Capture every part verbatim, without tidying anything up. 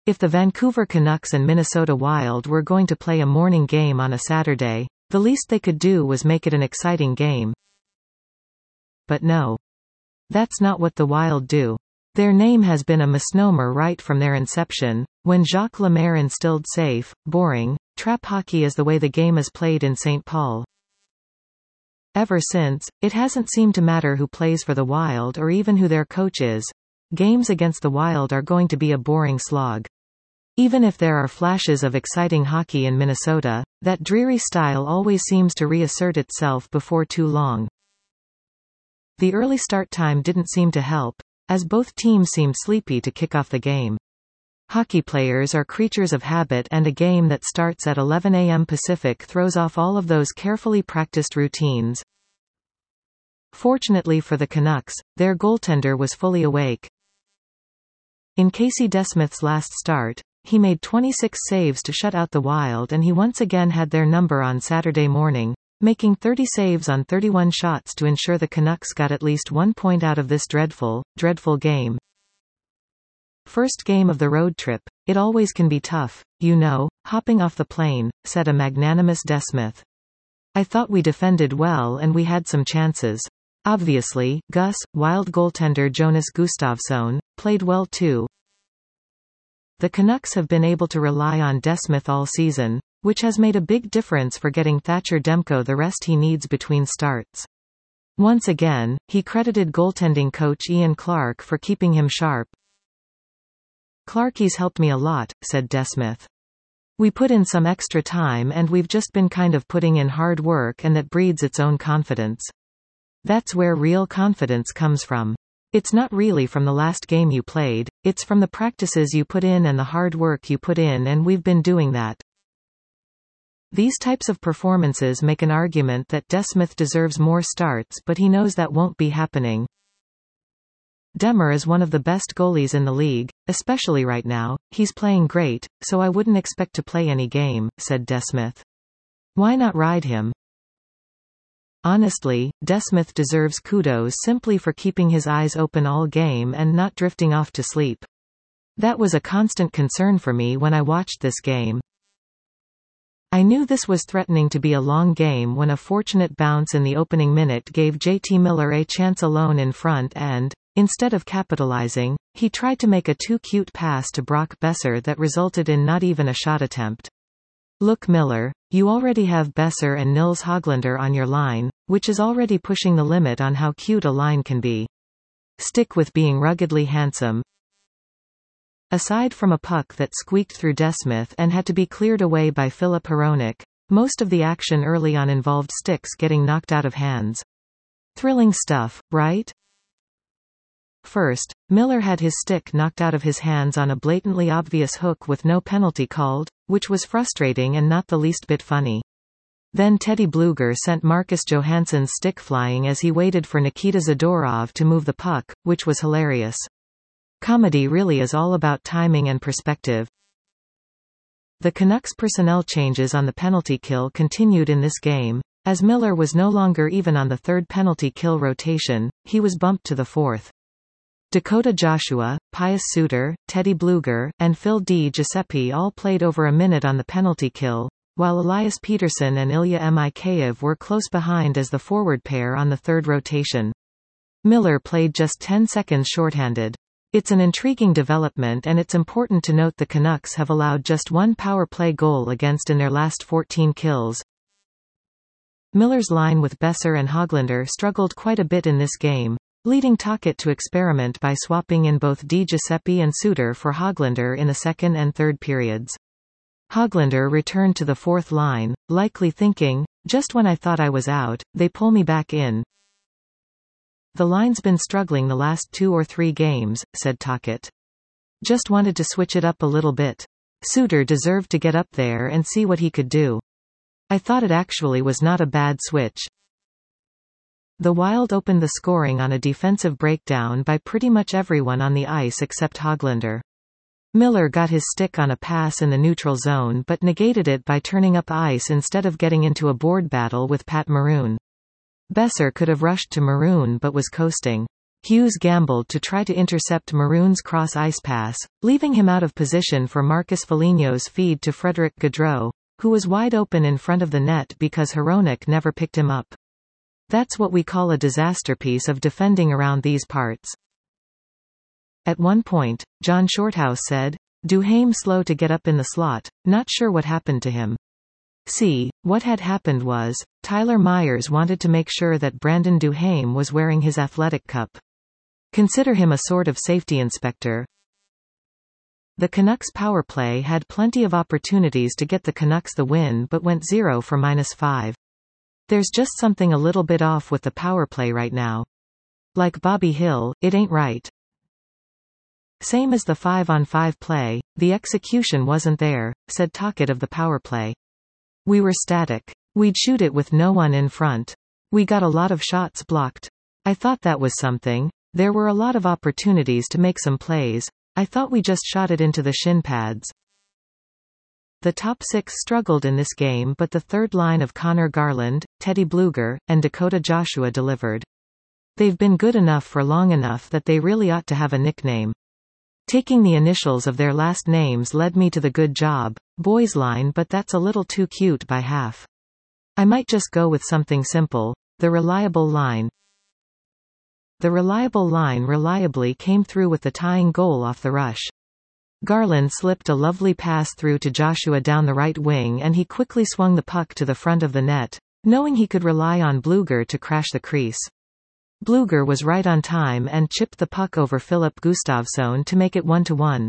If the Vancouver Canucks and Minnesota Wild were going to play a morning game on a Saturday, the least they could do was make it an exciting game. But no. That's not what the Wild do. Their name has been a misnomer right from their inception, when Jacques Lemaire instilled safe, boring, trap hockey as the way the game is played in Saint Paul. Ever since, it hasn't seemed to matter who plays for the Wild or even who their coach is. Games against the Wild are going to be a boring slog. Even if there are flashes of exciting hockey in Minnesota, that dreary style always seems to reassert itself before too long. The early start time didn't seem to help, as both teams seemed sleepy to kick off the game. Hockey players are creatures of habit, and a game that starts at eleven a m Pacific throws off all of those carefully practiced routines. Fortunately for the Canucks, their goaltender was fully awake. In Casey DeSmith's last start, he made twenty-six saves to shut out the Wild, and he once again had their number on Saturday morning, making thirty saves on thirty-one shots to ensure the Canucks got at least one point out of this dreadful, dreadful game. First game of the road trip, it always can be tough, you know, hopping off the plane, said a magnanimous DeSmith. I thought we defended well and we had some chances. Obviously, Gus, Wild goaltender Jonas Gustafsson, played well too. The Canucks have been able to rely on DeSmith all season, which has made a big difference for getting Thatcher Demko the rest he needs between starts. Once again, he credited goaltending coach Ian Clark for keeping him sharp. Clarky's helped me a lot, said DeSmith. We put in some extra time and we've just been kind of putting in hard work, and that breeds its own confidence. That's where real confidence comes from. It's not really from the last game you played, it's from the practices you put in and the hard work you put in, and we've been doing that. These types of performances make an argument that DeSmith deserves more starts, but he knows that won't be happening. Demmer is one of the best goalies in the league, especially right now. He's playing great, so I wouldn't expect to play any game, said DeSmith. Why not ride him? Honestly, DeSmith deserves kudos simply for keeping his eyes open all game and not drifting off to sleep. That was a constant concern for me when I watched this game. I knew this was threatening to be a long game when a fortunate bounce in the opening minute gave J T Miller a chance alone in front and, instead of capitalizing, he tried to make a too-cute pass to Brock Besser that resulted in not even a shot attempt. Look, Miller, you already have Besser and Nils Hoglander on your line, which is already pushing the limit on how cute a line can be. Stick with being ruggedly handsome. Aside from a puck that squeaked through DeSmith and had to be cleared away by Filip Hronek, most of the action early on involved sticks getting knocked out of hands. Thrilling stuff, right? First, Miller had his stick knocked out of his hands on a blatantly obvious hook with no penalty called, which was frustrating and not the least bit funny. Then Teddy Blueger sent Marcus Johansson's stick flying as he waited for Nikita Zadorov to move the puck, which was hilarious. Comedy really is all about timing and perspective. The Canucks' personnel changes on the penalty kill continued in this game. As Miller was no longer even on the third penalty kill rotation, he was bumped to the fourth. Dakota Joshua, Pius Suter, Teddy Blueger, and Phil Di Giuseppe all played over a minute on the penalty kill, while Elias Peterson and Ilya Mikheyev were close behind as the forward pair on the third rotation. Miller played just ten seconds shorthanded. It's an intriguing development, and it's important to note the Canucks have allowed just one power play goal against in their last fourteen kills. Miller's line with Besser and Hoglander struggled quite a bit in this game, leading Tocchet to experiment by swapping in both Di Giuseppe and Suter for Hoglander in the second and third periods. Hoglander returned to the fourth line, likely thinking, just when I thought I was out, they pull me back in. The line's been struggling the last two or three games, said Tocchet. Just wanted to switch it up a little bit. Suter deserved to get up there and see what he could do. I thought it actually was not a bad switch. The Wild opened the scoring on a defensive breakdown by pretty much everyone on the ice except Hoglander. Miller got his stick on a pass in the neutral zone but negated it by turning up ice instead of getting into a board battle with Pat Maroon. Besser could have rushed to Maroon but was coasting. Hughes gambled to try to intercept Maroon's cross ice pass, leaving him out of position for Marcus Foligno's feed to Frederick Gaudreau, who was wide open in front of the net because Hronek never picked him up. That's what we call a disaster piece of defending around these parts. At one point, John Shorthouse said, "Duhaime slow to get up in the slot, not sure what happened to him." See, what had happened was, Tyler Myers wanted to make sure that Brandon Duhaime was wearing his athletic cup. Consider him a sort of safety inspector. The Canucks power play had plenty of opportunities to get the Canucks the win but went zero for minus five. There's just something a little bit off with the power play right now. Like Bobby Hill, it ain't right. Same as the five on five play, the execution wasn't there, said Tocchet of the power play. We were static. We'd shoot it with no one in front. We got a lot of shots blocked. I thought that was something. There were a lot of opportunities to make some plays. I thought we just shot it into the shin pads. The top six struggled in this game, but the third line of Connor Garland, Teddy Blueger, and Dakota Joshua delivered. They've been good enough for long enough that they really ought to have a nickname. Taking the initials of their last names led me to the good job, boys line, but that's a little too cute by half. I might just go with something simple, the reliable line. The reliable line reliably came through with the tying goal off the rush. Garland slipped a lovely pass through to Joshua down the right wing and he quickly swung the puck to the front of the net, knowing he could rely on Blueger to crash the crease. Blueger was right on time and chipped the puck over Philip Gustafsson to make it one to one.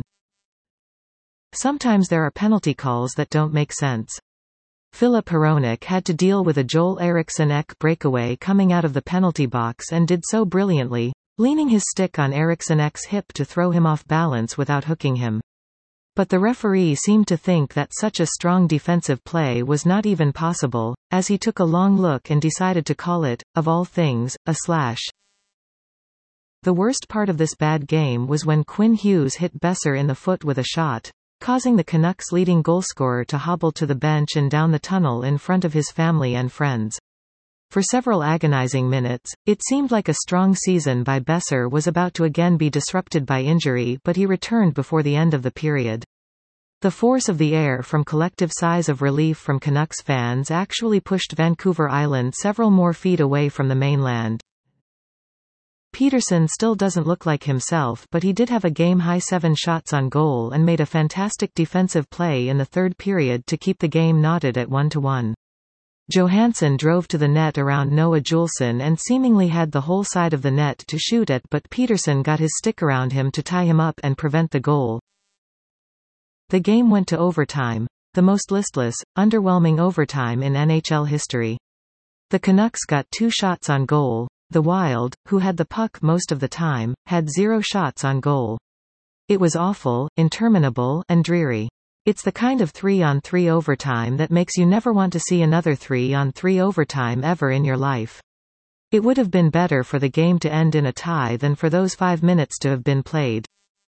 Sometimes there are penalty calls that don't make sense. Philip Hronek had to deal with a Joel Eriksson-Ek breakaway coming out of the penalty box and did so brilliantly, leaning his stick on Eriksson-Ek's hip to throw him off balance without hooking him. But the referee seemed to think that such a strong defensive play was not even possible, as he took a long look and decided to call it, of all things, a slash. The worst part of this bad game was when Quinn Hughes hit Boeser in the foot with a shot, causing the Canucks' leading goalscorer to hobble to the bench and down the tunnel in front of his family and friends. For several agonizing minutes, it seemed like a strong season by Boeser was about to again be disrupted by injury, but he returned before the end of the period. The force of the air from collective sighs of relief from Canucks fans actually pushed Vancouver Island several more feet away from the mainland. Peterson still doesn't look like himself, but he did have a game-high seven shots on goal and made a fantastic defensive play in the third period to keep the game knotted at one to one. Johansson drove to the net around Noah Juulsen and seemingly had the whole side of the net to shoot at, but Peterson got his stick around him to tie him up and prevent the goal. The game went to overtime, the most listless, underwhelming overtime in N H L history. The Canucks got two shots on goal. The Wild, who had the puck most of the time, had zero shots on goal. It was awful, interminable, and dreary. It's the kind of three-on-three overtime that makes you never want to see another three-on-three overtime ever in your life. It would have been better for the game to end in a tie than for those five minutes to have been played.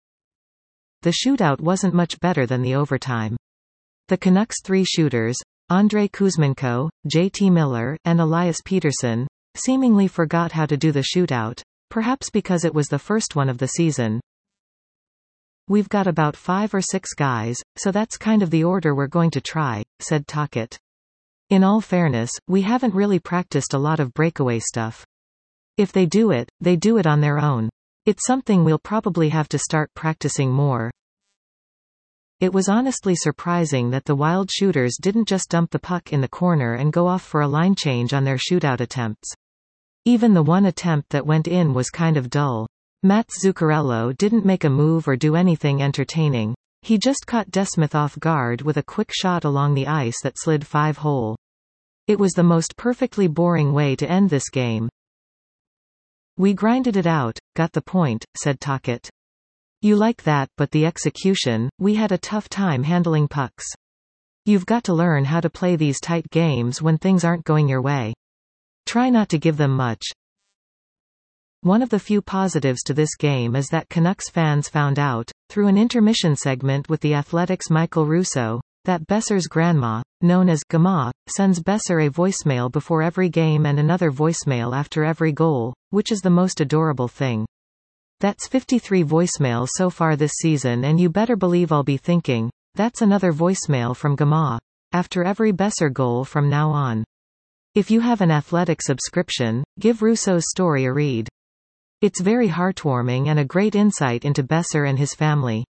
The shootout wasn't much better than the overtime. The Canucks' three shooters, Andrei Kuzmenko, J T Miller, and Elias Peterson, seemingly forgot how to do the shootout, perhaps because it was the first one of the season. "We've got about five or six guys, so that's kind of the order we're going to try," said Tocchet. "In all fairness, we haven't really practiced a lot of breakaway stuff. If they do it, they do it on their own. It's something we'll probably have to start practicing more." It was honestly surprising that the Wild shooters didn't just dump the puck in the corner and go off for a line change on their shootout attempts. Even the one attempt that went in was kind of dull. Mats Zuccarello didn't make a move or do anything entertaining. He just caught DeSmith off guard with a quick shot along the ice that slid five-hole. It was the most perfectly boring way to end this game. "We grinded it out, got the point," said Tocchet. "You like that, but the execution, we had a tough time handling pucks. You've got to learn how to play these tight games when things aren't going your way. Try not to give them much." One of the few positives to this game is that Canucks fans found out, through an intermission segment with the Athletic's Michael Russo, that Boeser's grandma, known as Gama, sends Boeser a voicemail before every game and another voicemail after every goal, which is the most adorable thing. That's fifty-three voicemails so far this season, and you better believe I'll be thinking, that's another voicemail from Gama, after every Besser goal from now on. If you have an Athletic subscription, give Russo's story a read. It's very heartwarming and a great insight into Besser and his family.